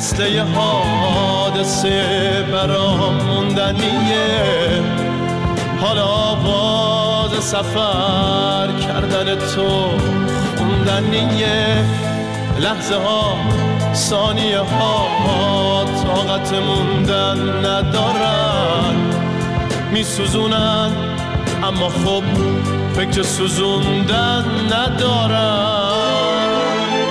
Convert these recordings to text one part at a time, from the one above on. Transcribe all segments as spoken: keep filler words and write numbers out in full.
مثل یه حادثه برام موندنیه. حالا آواز سفر کردن تو خوندنیه. لحظه ها ثانیه ها طاقت موندن ندارن، میسوزونن اما خب فکر سوزوندن ندارن.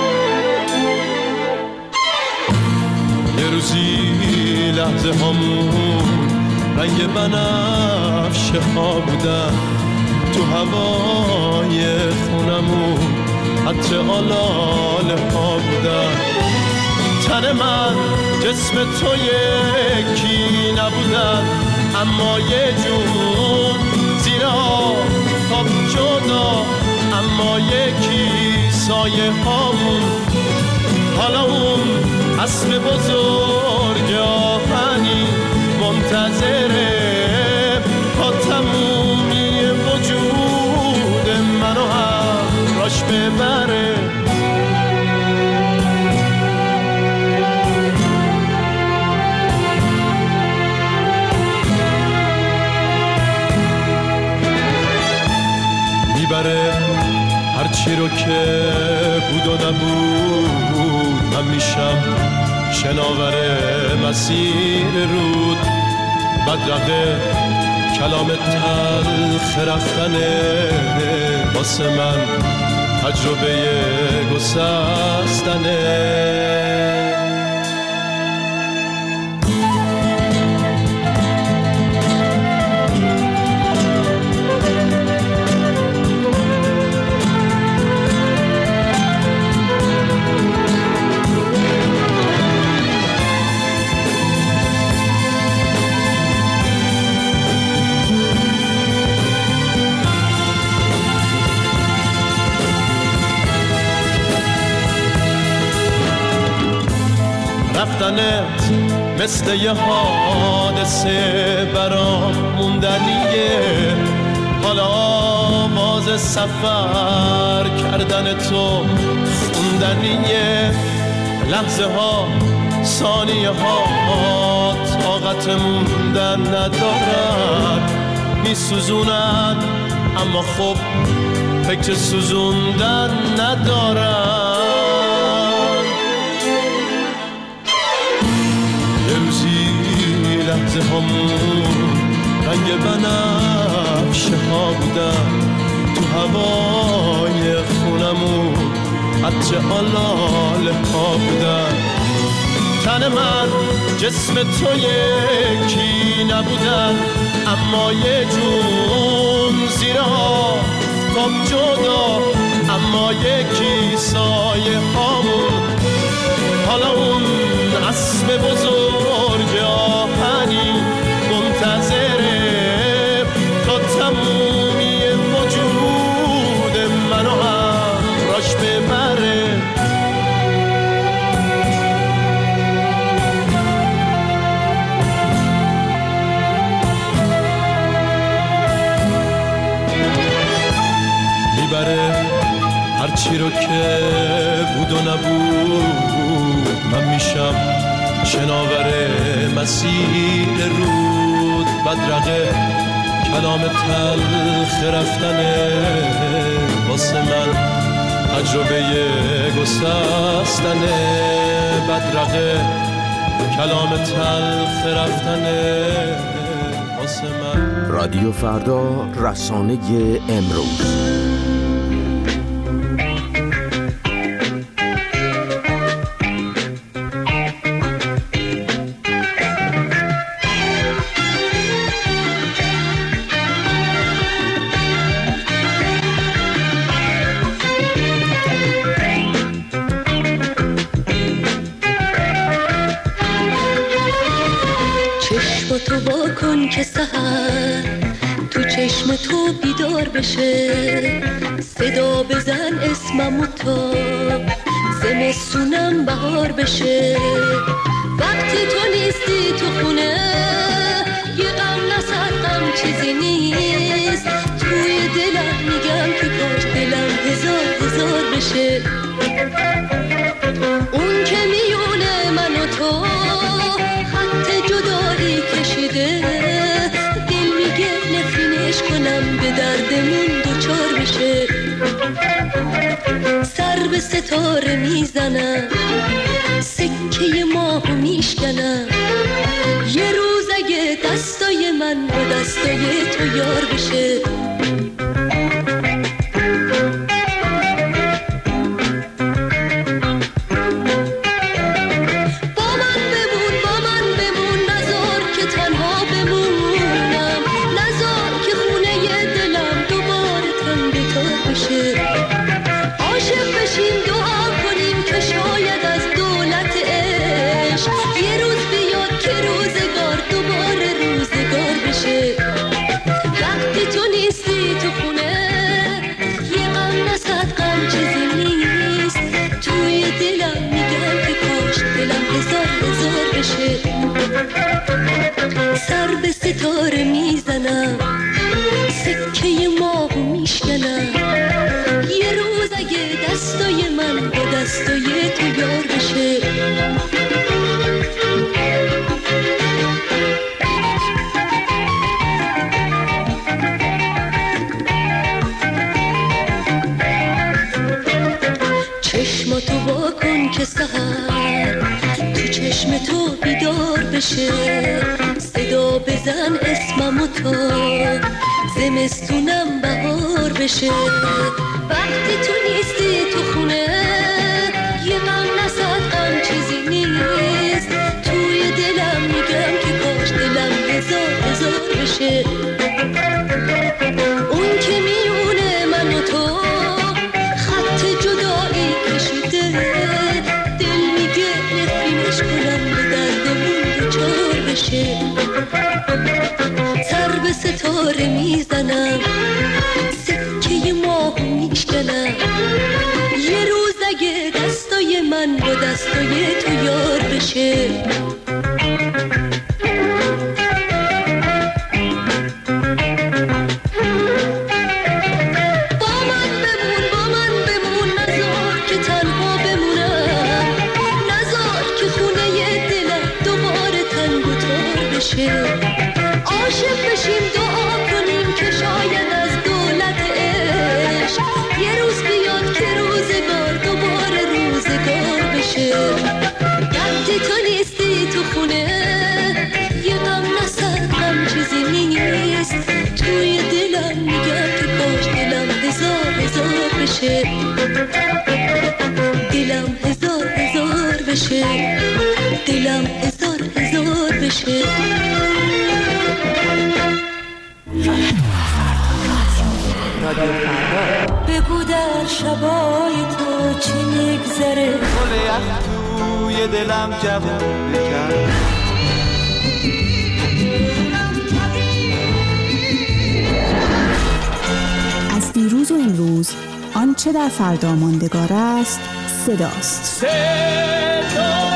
یه روزی لحظه هامون رنگ بنفشه ها بودن، تو هوای خونمون عطر آلاله ها بودن. تن من جسم تو یکی نبودن، اما یه جون زیر آفتاب جدا، اما یکی سایه هامون. حالا اون اسم بزرگ آهنی منتظره تا تمومی وجود منو هم راش ببره. میبره هرچی رو که بود و نبود، من میشم شناور مسیر رود. بدرقه کلام تلخ رفتنه واسه من تجربه گسستنه. رفتنت مثل یه حادثه برام موندنیه. حالا آواز سفر کردن تو خوندنیه. لحظه ها ثانیه ها طاقت موندن ندارن، میسوزونن اما خب فکر سوزوندن ندارن. لحظه همون رنگ بنفشه ها بودن، تو هوای خونمون عطر آلاله ها بودن. تن من جسم تو یکی نبودن، اما یه جون زیر آفتاب جدا، اما یکی سایه هامون. حالا اون اسم بزرگ آهنی منتظره تا تمومی وجود منو هم راش ببره. میبره هرچی رو که بود و نبود، من میشم شناور مسیر رود. بدرقه کلام تلخ رفتنه واسه من تجربه گسستنه. بدرقه کلام تلخ رفتنه واسه من. رادیو فردا، رسانه امروز. تو با کن که سحر تو چشم تو بیدار بشه، صدا بزن اسممو تا زمستونم بهار بشه. وقتی تو نیستی تو خونه یه غم نصد غم چیزی نیست، توی دلم میگم که کاش دلم هزار هزار بشه. اون که میونه من و تو نفرینش کنم به دردمون دوچار بشه. سر به ستاره میزنم، سکه ماهو میشکنم. یه روز اگه دستای من با دستای تو یار بشه. سر به ستاره میزنم، سکه ماهو میشکنم. یه روز اگه دستای من با دستای تو یار بشه. چشماتو واکن که سحر تو چشم تو بیدار بشه. صدا بزن اسممو تا زمستونم بهار بشه. وقتی تو نیستی تو خونه یه غم نصد غم چیزی نیست. توی دلم میگم که کاش دلم هزار هزار بشه. اون که میونه من و تو خط جدایی کشیده. دل میگه نفرینش کنم به دردمون دوچار بشه. سر به ستاره میزنم، سکه ماهو میشکنم. یه روز اگه دستای من با دستای تو یار بشه. با من بمون، با من بمون، نذار که تنها بمونم. نذار که خونه دلم دوباره تنگ و تار بشه. عاشق بشیم دعا کنیم که شاید از دولت عشق یه روز بیاد که روزگار دوباره روزگار بشه. وقتی تو نیستی تو خونه یه غم نصد غم چیزی نیست. توی دلم میگم که کاش دلم هزار هزار بشه. دلم هزار هزار بشه. دلم هزار هزار بشه. بگو در شبای تو چی میگذره. گل یخ توی دلم جوون بکرد. از دیروز و امروز آنچه در فردا ماندگار است صداست. صدا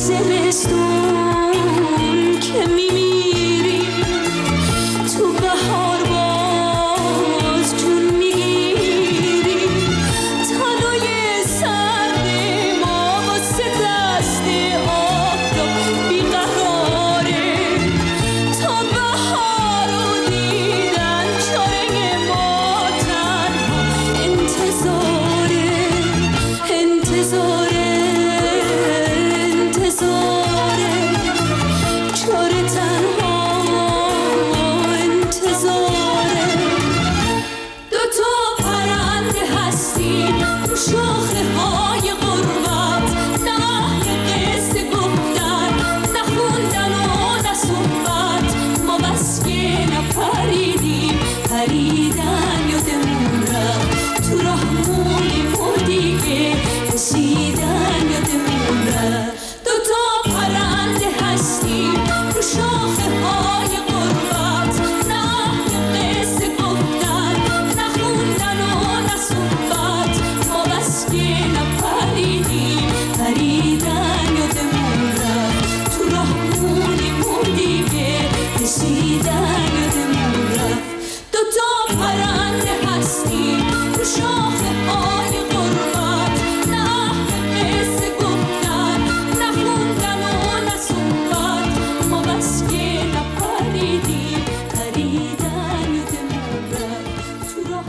زمستون که میمیری تو بهار باز جون میگیری تنوی سرد ما واسه دست آفتاب بیقراره تا بهار رو دیدن چاره ما تنها انتظاره انتظاره انتظاره چاره تنها انتظاره دوتا پرنده هستیم رو شاخه های غربت نه قصه گفتن نه خوندن و نه صحبت ما بس که نپریدیم پریدن یادمون رفت تو راه موندیم و دیگه رسیدن یادمون رفت دوتا پرنده هستیم رو شاخه های غربت نه قصه گفتن نه خوندن و نه صحبت ما بس که نپریدیم پریدن یادمون رفت تو راه موندیم و دیگه رسیدن یادمون رفت دوتا پرنده هستیم رو شاخه های غربت نه قصه گفتن نه خوندن و نه صحبت ما بس که نپریدیم پریدن یادمون رفت تو راه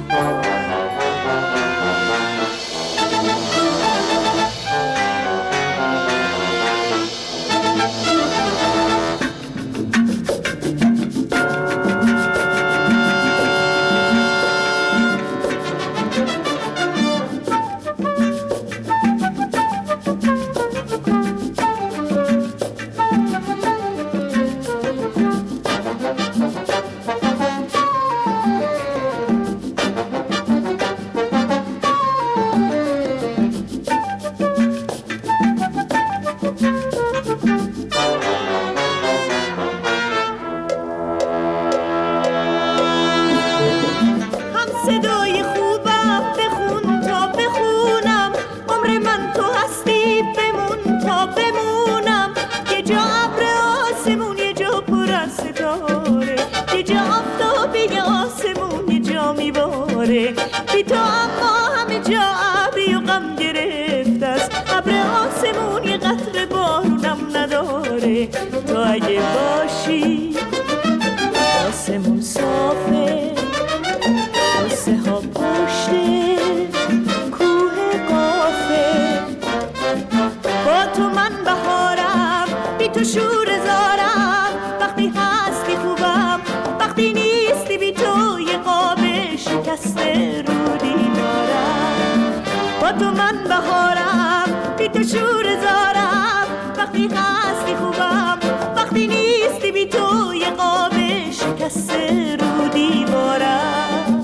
هم صدای خوبم بخون تا بخونم عمر من تو هستی بمون تا بمونم یه جا ابر آسمون یه جا پر از ستاره یه جا آفتاب یه آسمون یه جا میباره بی تو اما همه جا ابری و غم گرفته است ابر آسمون یه قطره بارونم نداره تو اگه باشی آسمون صافه قصه ها پشت کوه قافه با تو من بهارم بی تو شور زارم وقتی هستی خوبم وقتی نیستی بی تو یه قاب شکسته رو دیوارم با تو من بهارم بی تو شور زارم وقتی هستی خوبم وقتی نیستی بی تو یه قاب شکسته رو دیوارم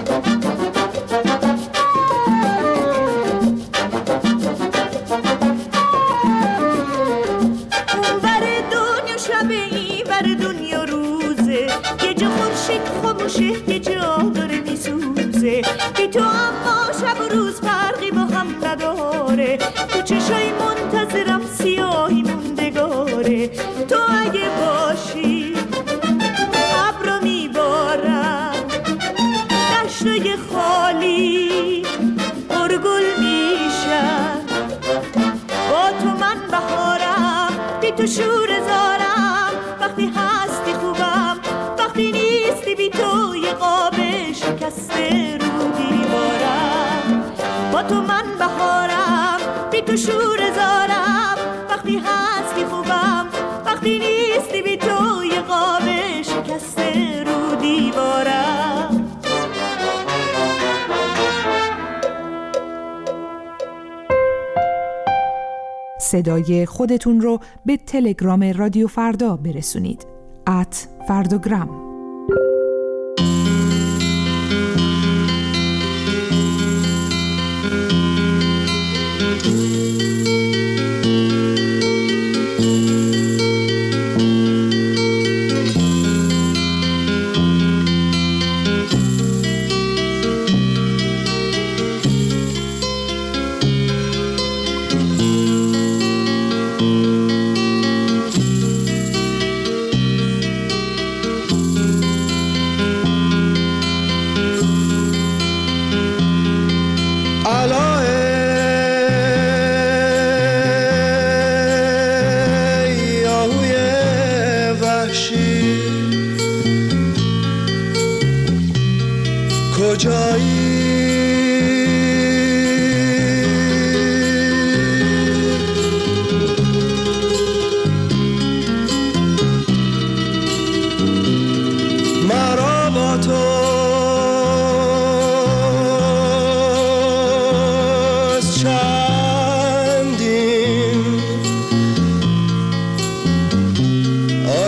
اون بر دنیا شبه این بر دنیا روزه یه جا خورشید خاموشه یه جا داره میسوزه بی تو اما شب و روز فرقی با هم نداره تو چشای منتظرم سیاهی موندگاره تو اگه باشی ابرو میبارم دشتای خالی پرگل میشن با تو من بهارم بی تو شور زارم وقتی هستی خوبم وقتی نیستی بی تو یه قاب شکسته رو دیوارم با تو من بهارم بی تو شور زارم وقتی هستی خوبم وقتی نیستی بی تو یه قاب شکسته رو دیوارم صدای خودتون رو به تلگرام رادیو فردا برسونید. ات فردوگرام.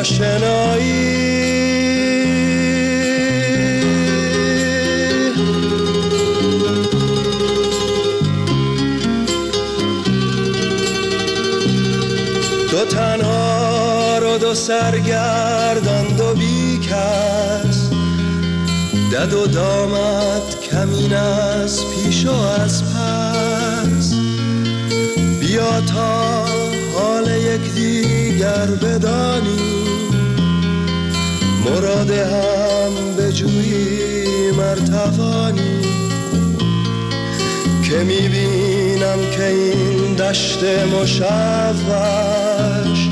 آشنایی دو تنها رو دو سرگردان دو بی کس دد و دامد کمین از پیش و از پس بیا تا حال یک دیگر بدانی مراد هم بجویی مرتوانی که میبینم که این دشت مشوش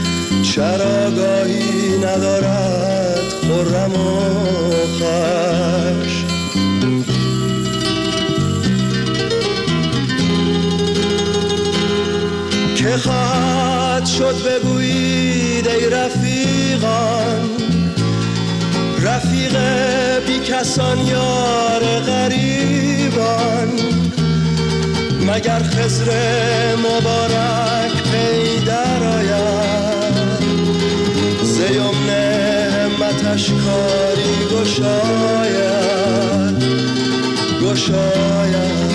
چراگاهی ندارد خرم و خوش که خواهد شد بگویید ای رفیقان رفیق بی کسان یار غریبان مگر خضر مبارک پی در آید ز یمن همتش کاری گشاید گشاید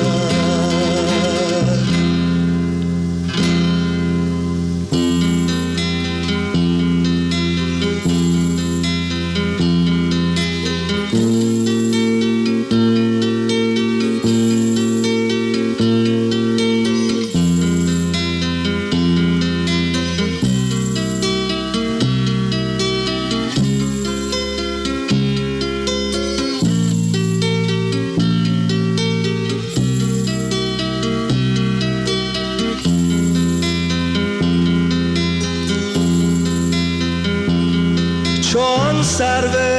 چون سرو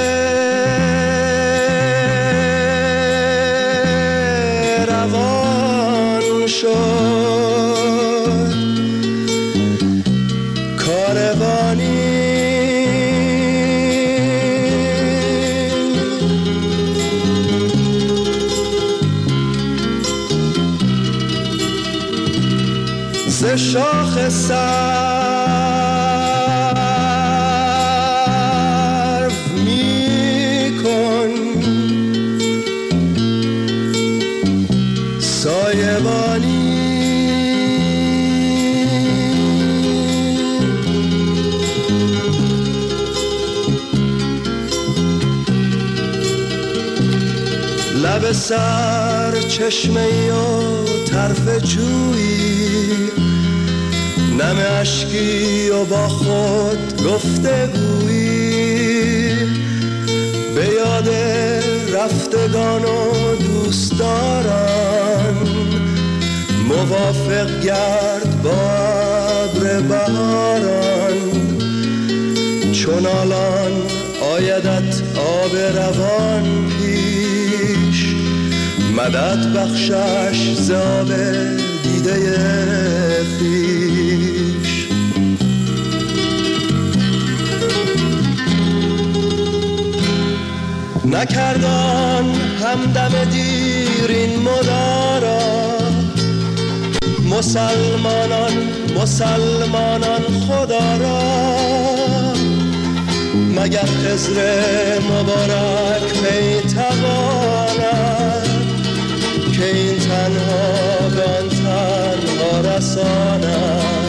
روان شد کاروانی ز شاخ سر لب سر چشمه‌ای و طرف جویی نم اشکی و با خود گفتگویی به یاد رفتگان و دوستداران موافق گرد با ابر بهاران چون الان آیدت آب روان پیش مدد بخشش ز آب دیده خویش نکردان همدم دیر این مدارا مسلمانان مسلمانان خدا را مگر خضر مبارک پی تواند که این تنها به آن تنها رساند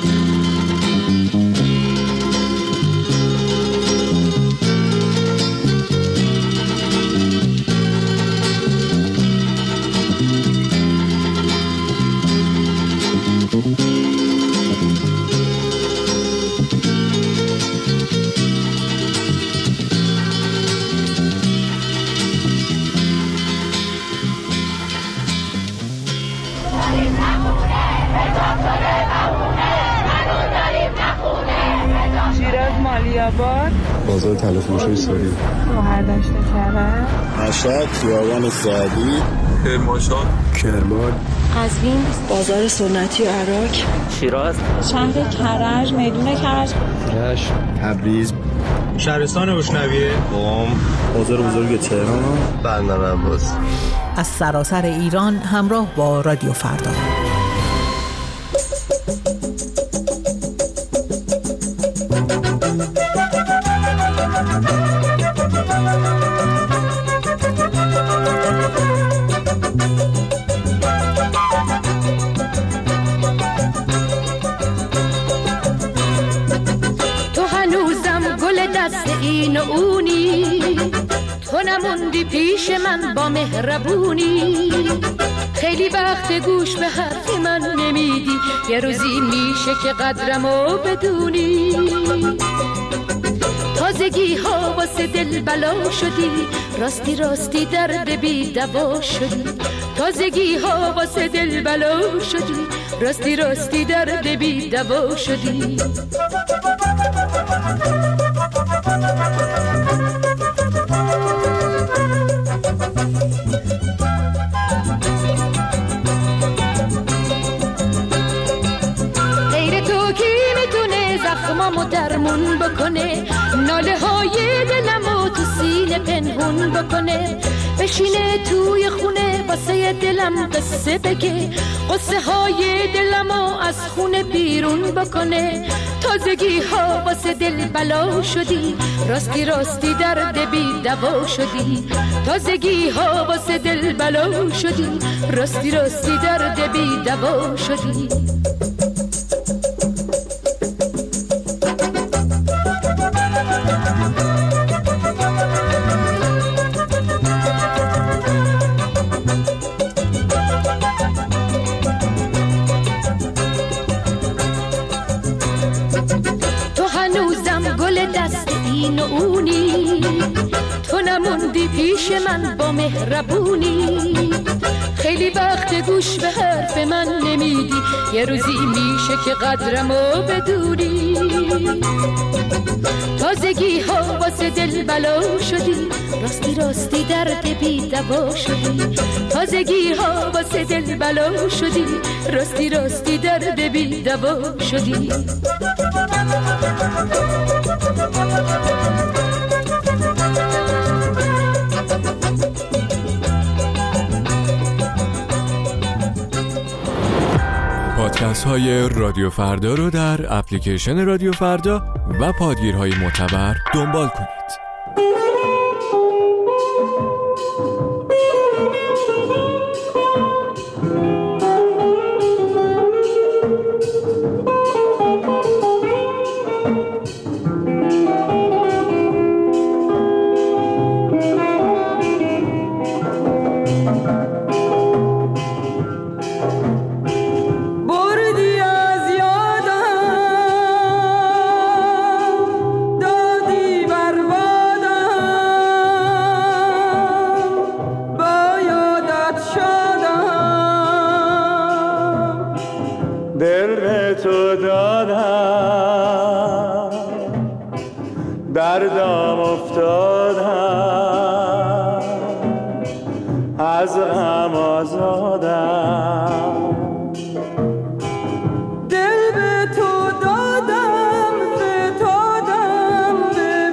مالیاباد بازار تلفروشی ساری شوهر داشته کرد مشهد خیابان سعدی کرمانشاه کرمان قزوین بازار سنتی و عراق شیراز شهر کرج میدون کرج رشت تبریز شهرستان روشنویه قم بازار بزرگ تهران بندر عباس از سراسر ایران همراه با رادیو فردا. این و اونی، تو نموندی پیش من با مهربونی. خیلی وقت گوش به حرف من نمیدی، یه روزی میشه که قدرمو بدونی. تازگی ها واسه دل بلا شدی، راستی راستی درد بی دوا شدی. تازگی ها واسه دل بلا شدی، راستی راستی درد بی دوا شدی. غیر تو کی میتونه زخمامو درمون بکنه، ناله های دلمو تو سینه پنهون بکنه. بشینه توی خونه واسه دلم قصه بگه، قصه های دلمو از خونه بیرون بکنه. تازگی ها واسه دل بلا شدی، راستی راستی درد بی دوا شدی. تازگی ها واسه دل بلا شدی، راستی راستی درد بی دوا شدی. این و اونی، تو نموندی پیش من با مهربونی. خیلی وقت گوش به حرف من نمیدی، یه روزی میشه که قدرمو بدونی. تازگی ها واسه دل بلا شدی، راستی راستی درد بی دوا شدی. تازگی ها واسه دل بلا شدی، راستی راستی درد بی دوا شدی. پادکست های رادیو فردا رو در اپلیکیشن رادیو فردا و پادگیرهای معتبر دنبال کنید. دردم افتادم، از غم آزادم. دل به تو دادم، فتادم به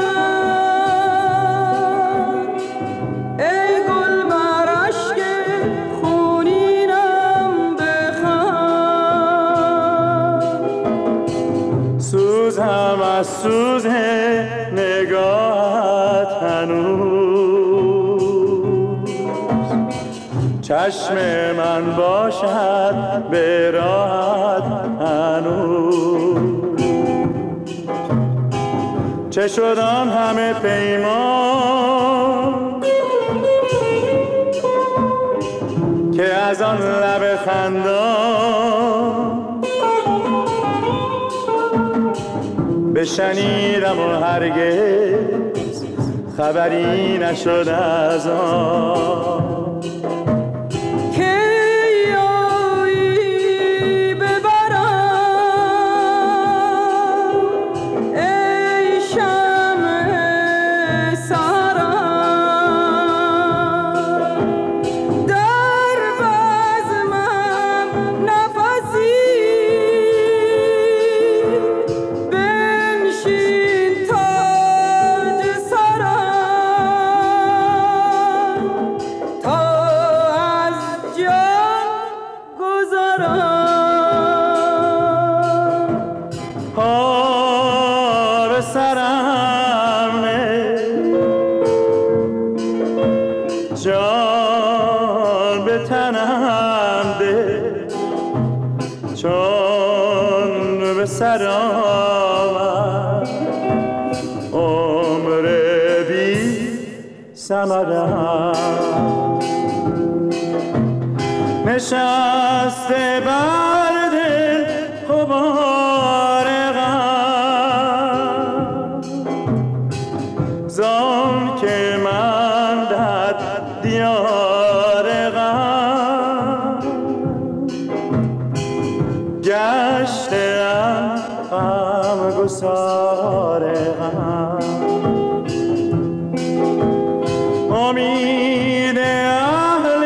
بند. ای گل بر اشک خونینم بخند. سوزم از سوز نگاهت هنوز، چشم من باشد به راحت هنوز. چه شد آن همه پیمان که از آن لب خندان بشنیدم و هرگز خبری نشد از آن. جان به تنم ده، چون به سر آمد ثمرم نشسته بر دل غبار غم زان که من در دیار غم گشتم غم گسار غم امید اهل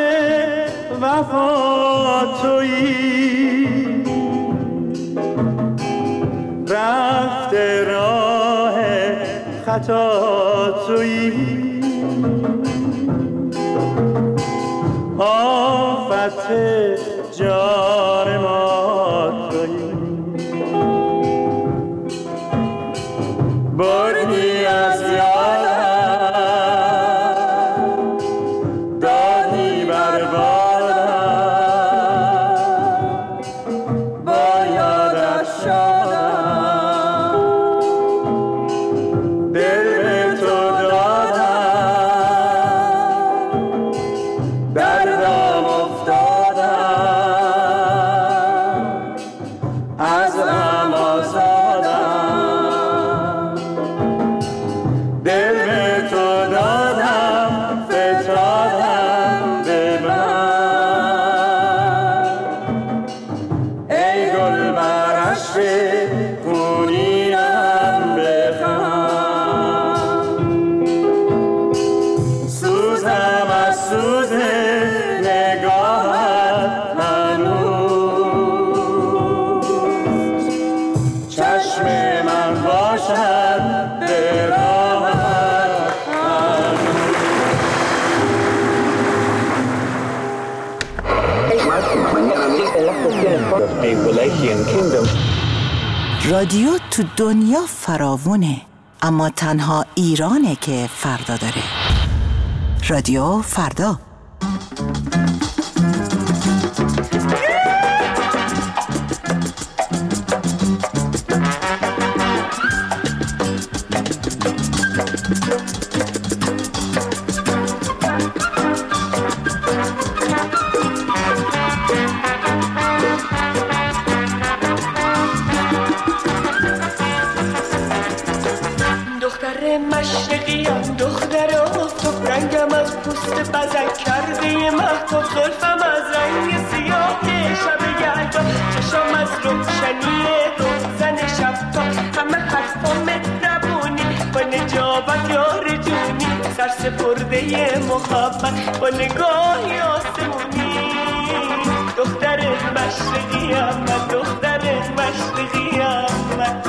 وفا تویی رفته راه خطا تویی آفت جان ما تویی بردی از یادم دادی بر بادم با یادش شدم دل به تو دادم دردم افتادم از غم آزادم دل به تو دادم فتادم به من ای گل بر عشق خونینم بخند سوزم از سوز نگاهت هنوز چشم من باشد به راهت رادیو تو دنیا فراوونه، اما تنها ایرانه که فردا داره. رادیو فردا. دختر مشرقیم دختر آفتاب رنگم از پوست بزک کرده مهتاب زلفم از رنگ سیاه شب یلدا چشم از روشنی روزن شب تا همه حرفا مهربونی با نجابت یار جونی سرسپرده محبت با نگاهی آسمونی دختر مشرقیم من دختر مشرقیم من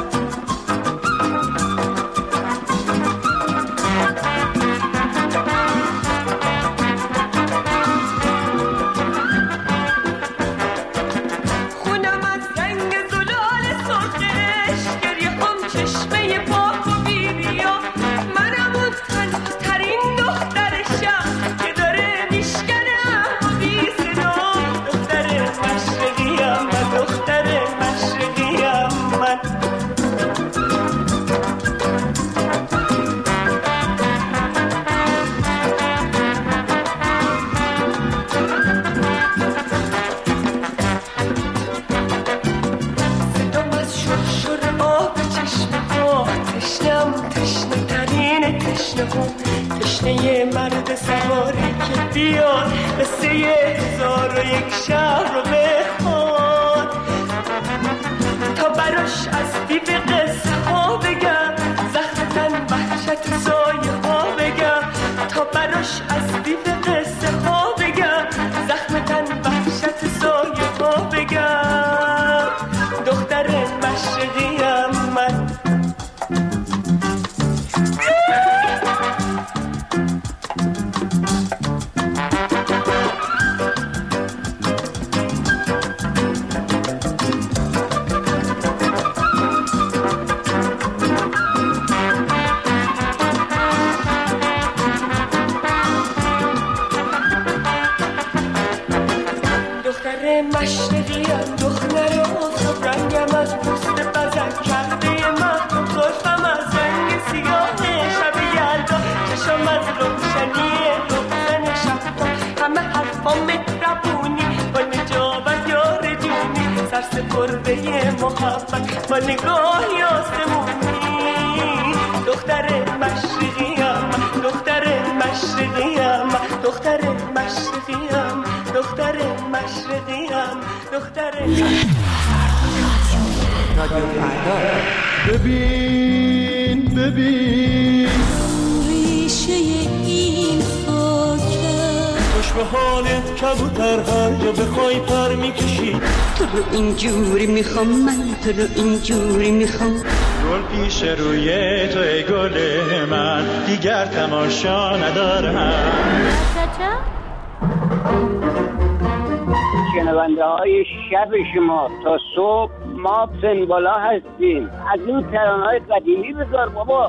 تشنه مرد سواری که بیاد قصه هزار و یک شهر رو بخواد تا براش از دیو قصه ها بگم زخم تن وحشت سایه ها بگم تا براش از دیو قصه ها بگم زخم تن وحشت سایه ها بگم دختر مشرقیم من مشرقیم دختر آفتاب رنگم از پوست بزک کرده مهتاب زلفم از رنگ سیاه شب یلدا چشم از روشنی دست گربه محبت با نگاهی آسمونی. دختر مشرقیم دختر مشرقیم دختر مشرقیم دختر مشرقیم دختر رادیو فردا. ببین ببین ریشه این خاکه خوش به حالت کبوتر هر جا بخوای پر میکشی. تو رو اینجوری میخوام من تو رو اینجوری میخوام. گل پیش روی تو ای گل من دیگر تماشا ندارم. شنونده های شب شما تا صبح ما سنبالا هستیم. از این ترانه های قدیمی بذار بابا.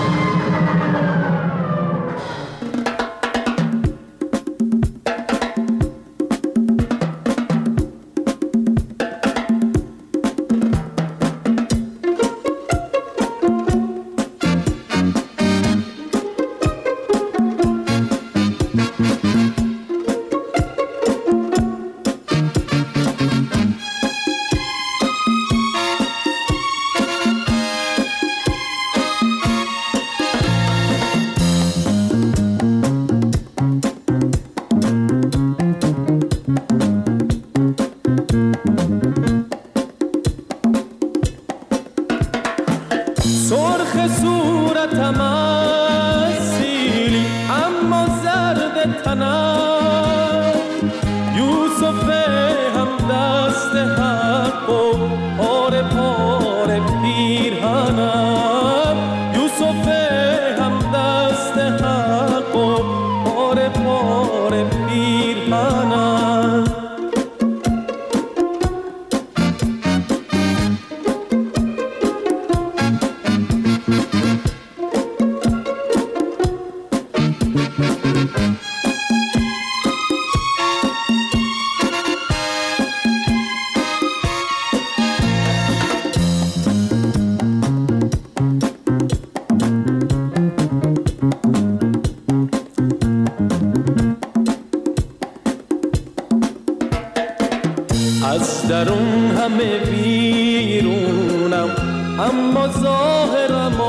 از درون همه بیرونم اما ظاهرم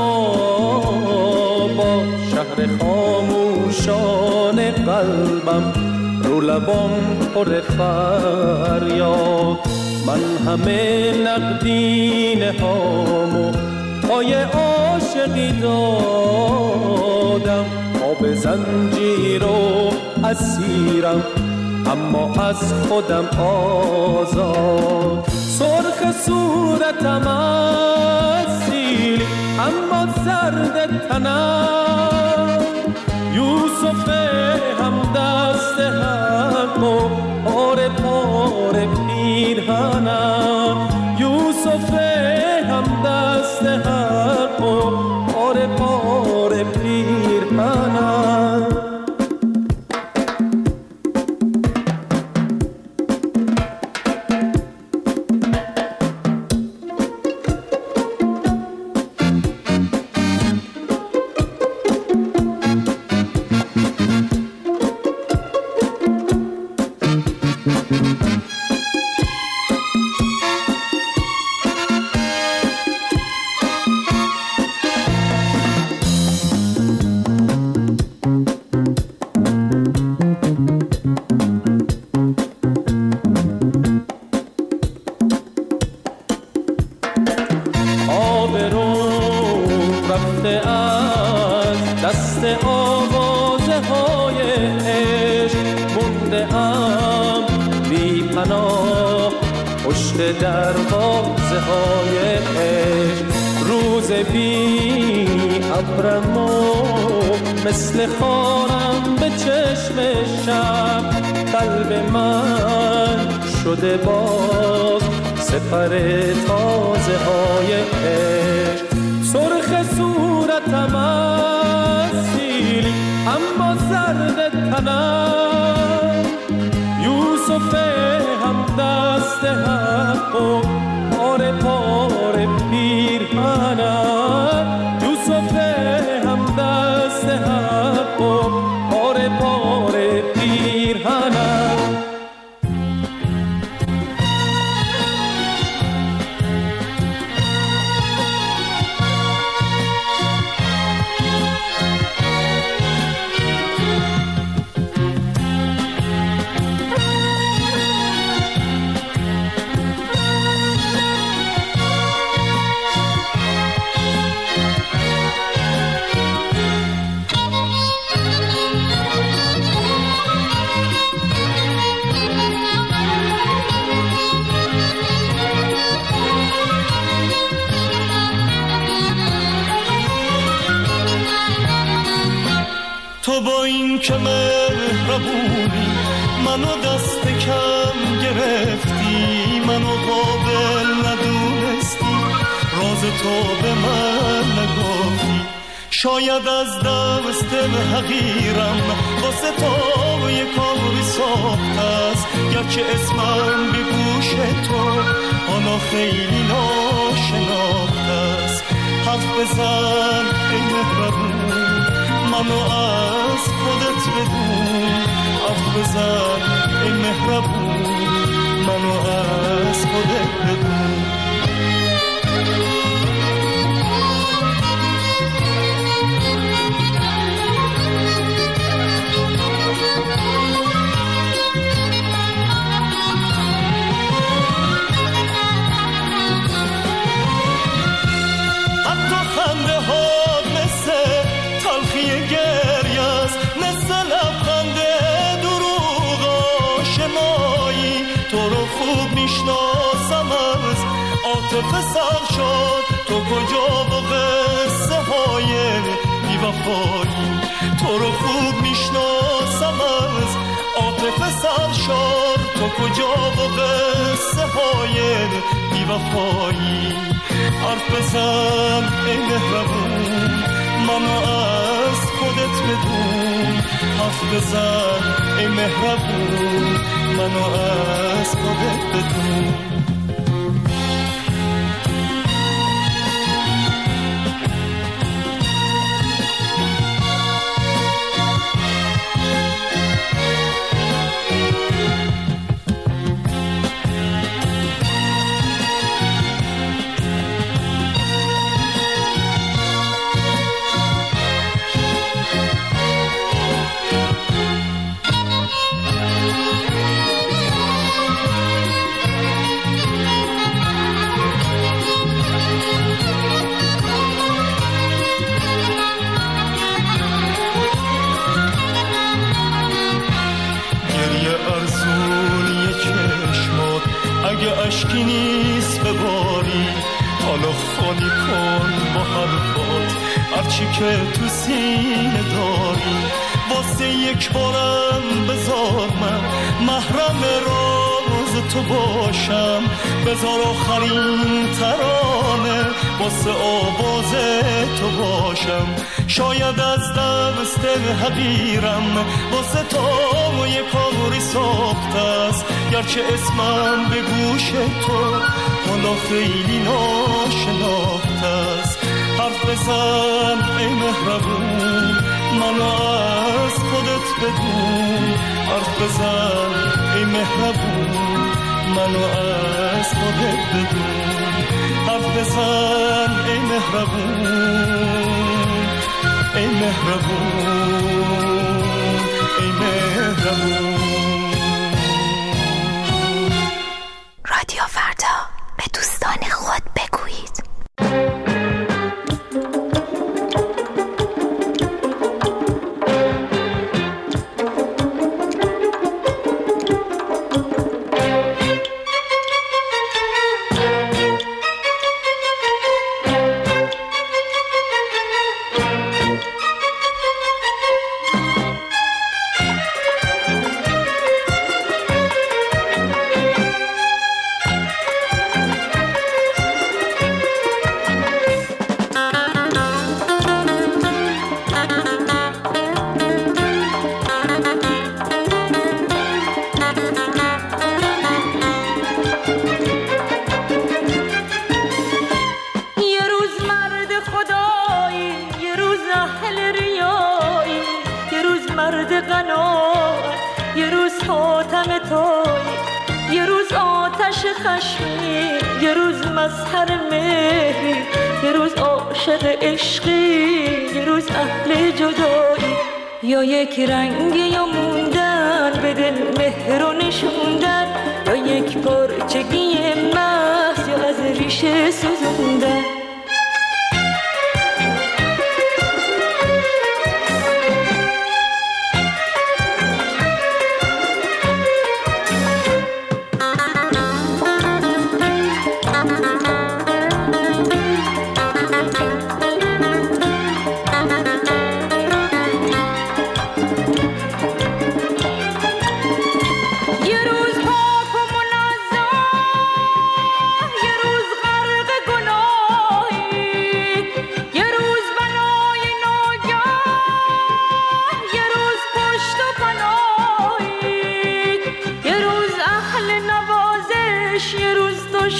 با شهر خاموشان قلبم رو لبام پر فریاد. من همه نقدینه هامو پای عاشقی دادم. آب زنجیر و اسیرم اما از خودم آزاد. سرخ صورتم اصیل اما زرد تنم. یوسف هم دست حق و پاره پاره پیرهنم. یوسف هم دست حق و پاره پاره پیرهنم. دروازه های عشق. روز بی ابرم و مثل خارم به چشم شب. قلب من شده باز سپر تازه های عشق. سرخ صورتم اصیلی اما زرد تنم. یوسف هم دست حق و پاره پاره پیرهنم. یوسف هم دست حق و پاره پاره پیرهنم. که مهربونی منو دست کم گرفتی، منو قابل ندونستی، راز تو به من نگفتی. شاید از دست حقیرم واسه تو یه کاری ساخت است، گرچه اسمم به گوش تو حالا خیلی ناشناخت است. حرف بزن ای مهربون منو از خودت بدون، حرف بزن ای مهربون منو از خودت بدون. عاطفه سر شد تو کجا با قصه های بی‌وفایی، تو رو خوب میشناسم از عاطفه سر شد تو کجا با قصه های بی‌وفایی. حرف بزن ای مهربون منو از خودت بدون، حرف بزن ای مهربون منو از خودت بدون. اشکی نیست بباری حالا خالی کن با حرفات هرچی که تو سینه داری. واسه یک بارم بذار من محرم راز تو باشم، بذار آخرین ترانه واسه آواز تو باشم. شاید از دست حقیرم واسه تو یه کاری ساخت است، گرچه اسمم به گوش تو حالا خیلی ناشناخت است. حرف بزن ای مهربون منو از خودت بدون، حرف بزن ای مهربون منو از خودت بدون. حرف بزن ای مهربون ای مهربون ای مهربون. رادیو فردا به دوستان خود بگویید. یه روز مظهر مهری، یه روز عاشق عشقی، یه روز اهل جدایی. یا یک رنگ یا موندن به دل مهر و نشوندن، یا یک پرچگی محض یا از ریشه سوزوندن.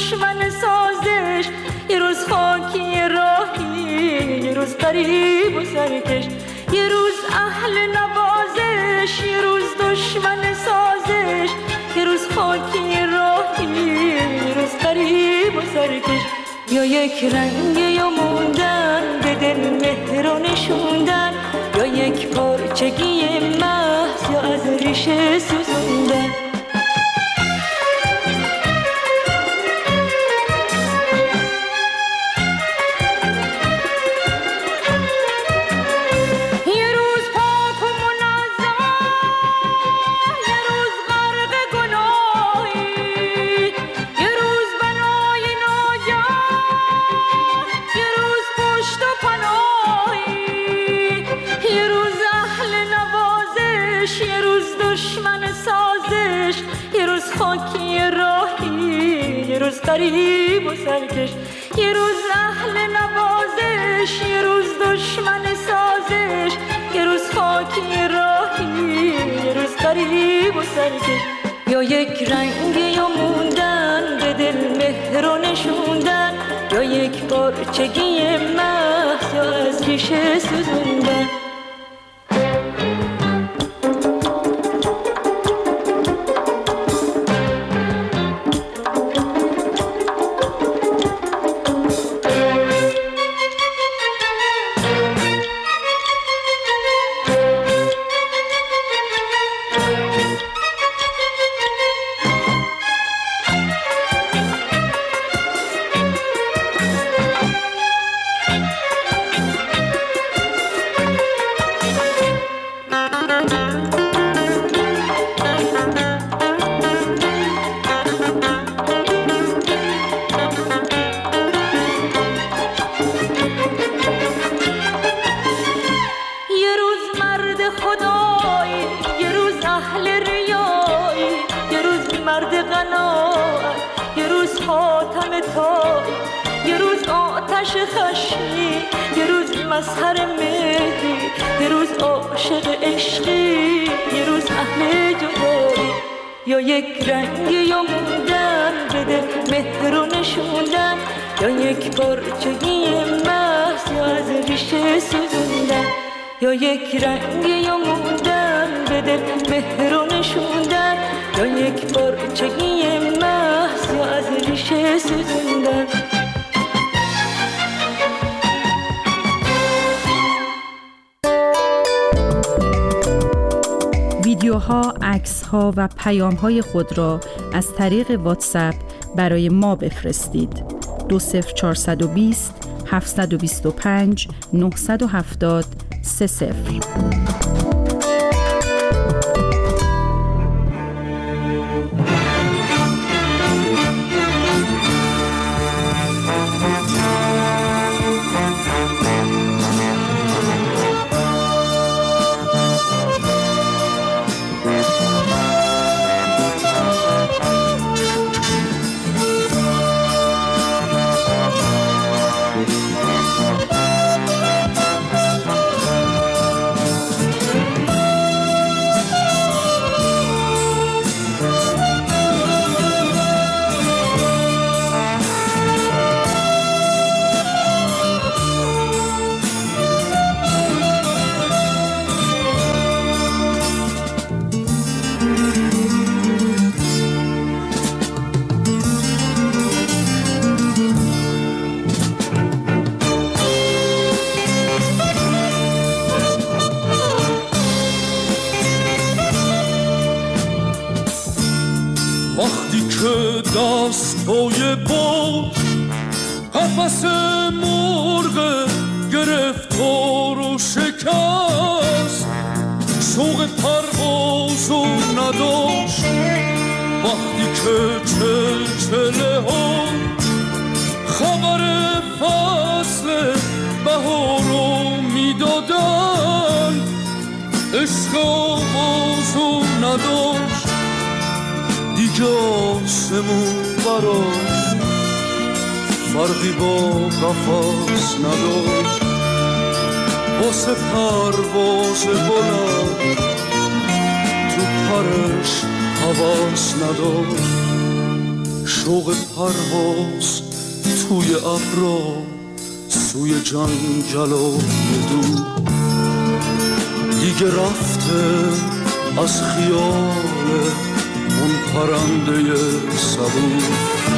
دشمن سازش، یه روز خاکی راهی، یه روز غریب و سرکش، یه روز اهل نوازش، یه روز دشمن سازش، یه روز خاکی راهی، یه روز غریب و سرکش. یا یک رنگ یا موندن به دل مهر و نشوندن، یا یک پارچگی محض یا از ریشه سوزوندن. غریب و سرکش، یه روز اهل نوازش، یه روز دشمن سازش، یه روز خاکی راهی، یه روز غریب و سرکش. یا یک رنگ یا موندن به دل مهر و نشوندن، یا یک پارچگی محض یا از ریشه سوزوندن. مظهر مهری، یه روز عاشق عشقی، یه روز اهل جدایی. یا یک رنگ یا موندن به دل مهر و نشوندن، یا یک پارچگی محض یا از ریشه سوزوندن. یا یک رنگ یا موندن به دل مهر و نشوندن، یا یک پارچگی محض یا از ریشه سوزوندن. ویدیوها، عکس‌ها و پیام‌های خود را از طریق واتساپ برای ما بفرستید. دو صفر چهارصد و بیست هفتصد و بیست و پنج نهصد و هفتاد سه صفر. دستای باز قفس مرغ گرفتار و شکست، شوق پرواز و نداشت وقتی که چلچله ها خبر فصل بهار رو میدادن. عشق آواز و نداشت دیگه آسمون براش فرقی با قفس نداشت. واسه پرواز بلند تو پرش حواس نداشت. شوق پرواز توی ابرا سوی جنگلای دور دیگه رفته از خیال اون پرنده صبور.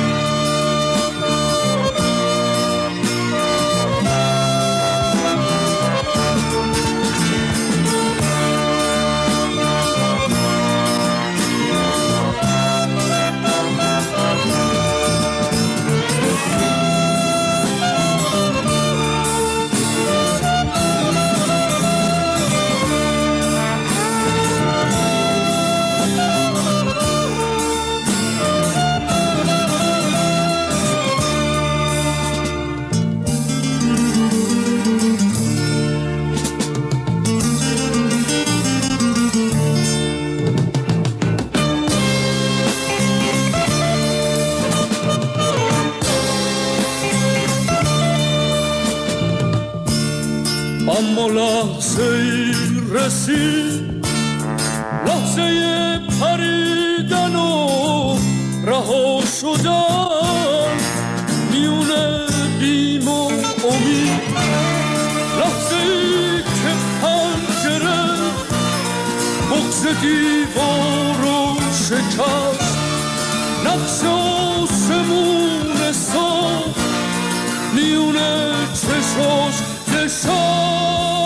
اما لحظه ای رسید، لحظه پریدن و رها شدن میون بیم و امید، لحظه ای که پنجره بغض دیوار رو شکست، نقش آسمون ساخت میون چشاش نشست.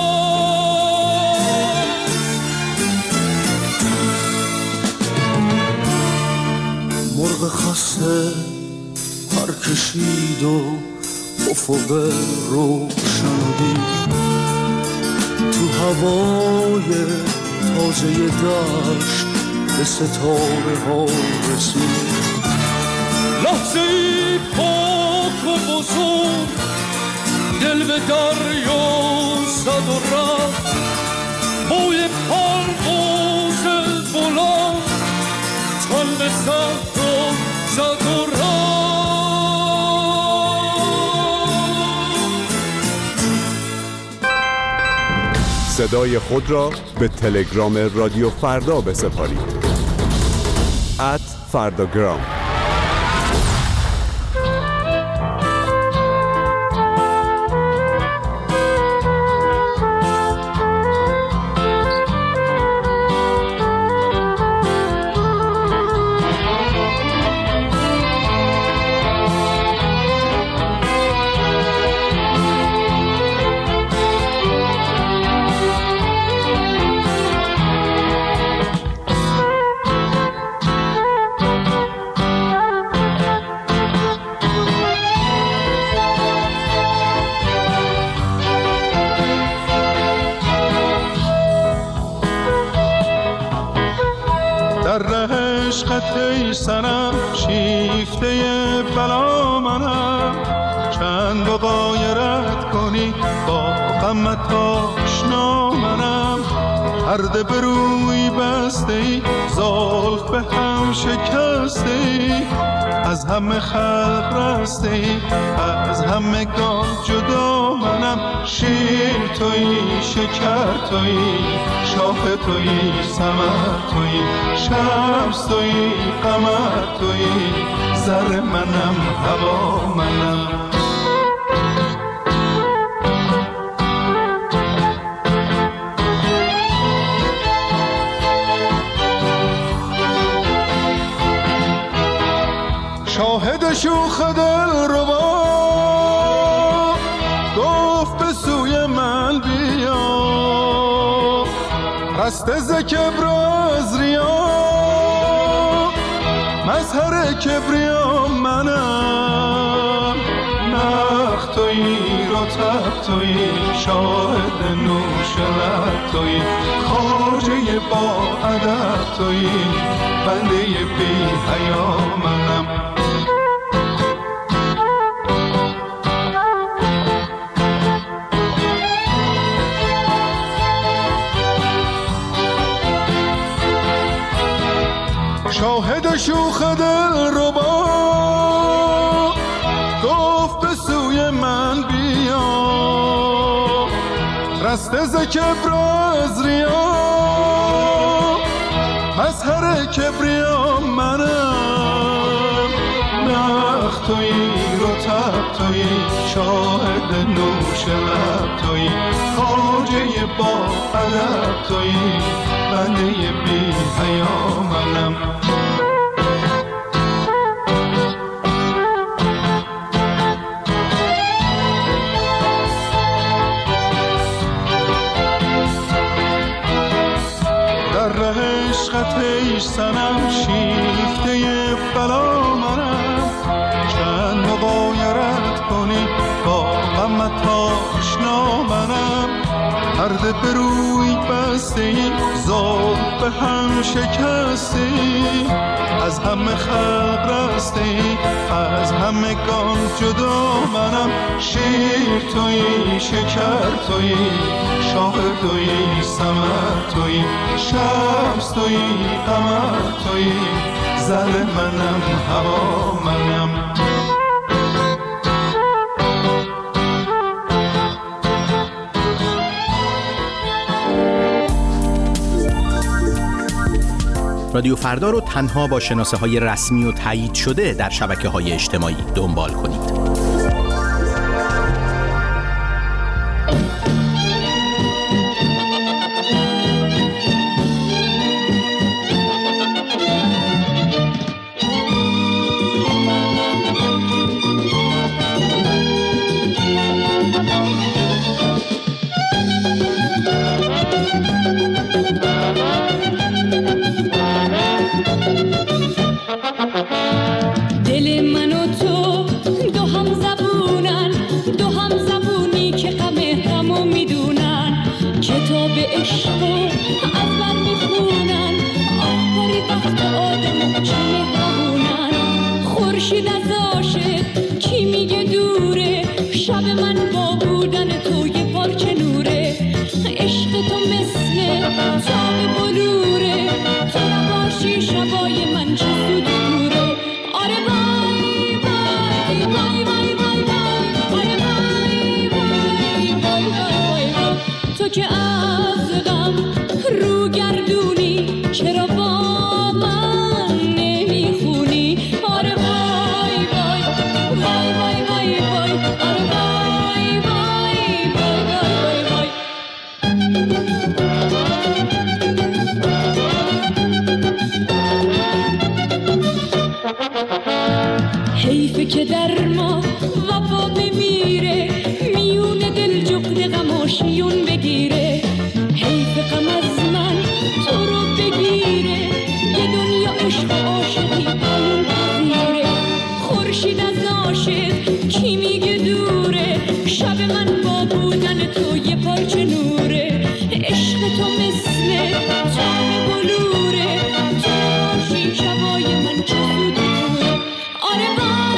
مرغ خسته پر کشید و افق روشنی تو هوای تازه دشت به ستاره ها رسید، لحظه ای پاک و بزرگ دل به دریا زد و رفت، بوی پرواز بلند تن به صحرا زد و رفت. صدای خود را به تلگرام رادیو فردا بسپارید. ات فرداگرام. ای سنم شیفته بلا منم، چند با غایرت کنی با غمت آشنا منم، پرده به روی بسته ای زلف به هم شکسته ای، از همه خلق رسته ای از همه گان جدا منم، شیر تویی شکر تویی شاخ تویی ثمر تویی شمس تویی قمر تویی زر منم هوا منم. شاهد شوخ دل ربا گفت به سوی من بیا، رسته ز کبر و از ریا مظهر کبریا منم، نخ تویی رطب تویی شاهد نوش لب تویی خواجه با ادب تویی بنده بی حیا منم. شاهد شوخ دل ربا گفت به سوی من بیا، رسته ز کبر و از ریا مظهر کبریا منم، تویی رطب تویی شاهد نوش لب تویی خواجه با ادب تویی بنده بی حیا منم عشقت سنم شیفته بلا منم چند مغایرت کنی با غمت آشنا منم پرده به روی بسته ای زاد به هم شکسته ای از همه خلق رسته ای از همه گان جدا منم شیر تویی شکر تویی شاه تویی ثمر تویی شمس تویی قمر تویی زل منم هوا منم رادیو فردا رو تنها با شناسه های رسمی و تایید شده در شبکه های اجتماعی دنبال کنید. که در ما وفا بمیره میون دل جغد غم و شیون بگیره حیف غم از من تو رو بگیره یه دنیا عشق و عاشقی قانون پذیره خورشید از عاشق کی میگه دوره شب من با بودن تو یه پارچه نوره عشق تو مثل تاب بلوره تو باشی شبای من چه سودی دوره آره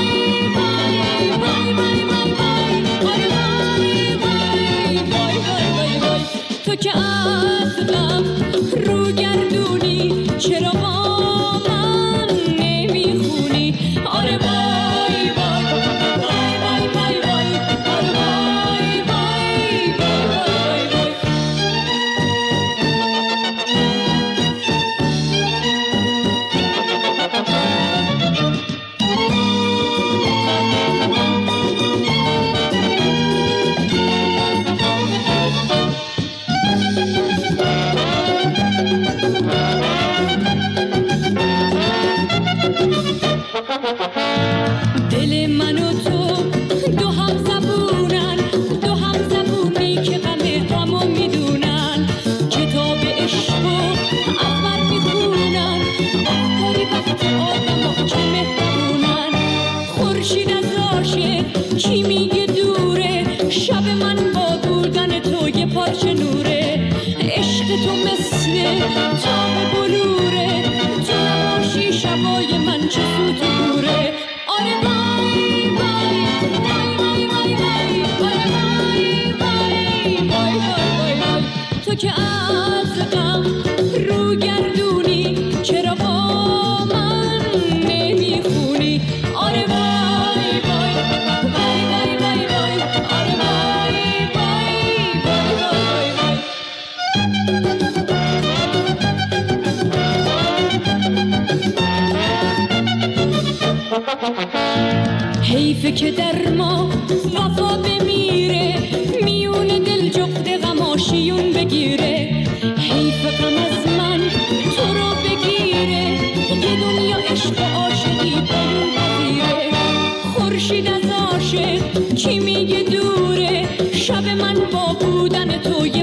تو که از غم رو گردونی چرا با من نمیخونی آره وای وای وای وای وای وای آره وای وای وای وای وای دل من و تو دو هم زبونن دو هم زبونی که غم غمو میدونن کتاب عشق و از من میخونن آخری وقت آدم چه مهربونن خورشید از عاشق کی میگه دوره شب من با بودن تو یه پارچه نوره عشق تو مثل تاب بلوره تو نباشی شبای من چه سوت دوره آره وای وای وای وای وای وای آره وای وای وای وای وای تو که از غم رو گردونی چرا با من نمیخونی آره وای وای که در ما وفا بمیره، میون دل جغد غماشیون بگیره. حیف غم از من تو رو بگیره، یه دنیا عشق و عاشقی برون پذیره. خورشید از عاشق کی میگه دوره، شب من با بودن تو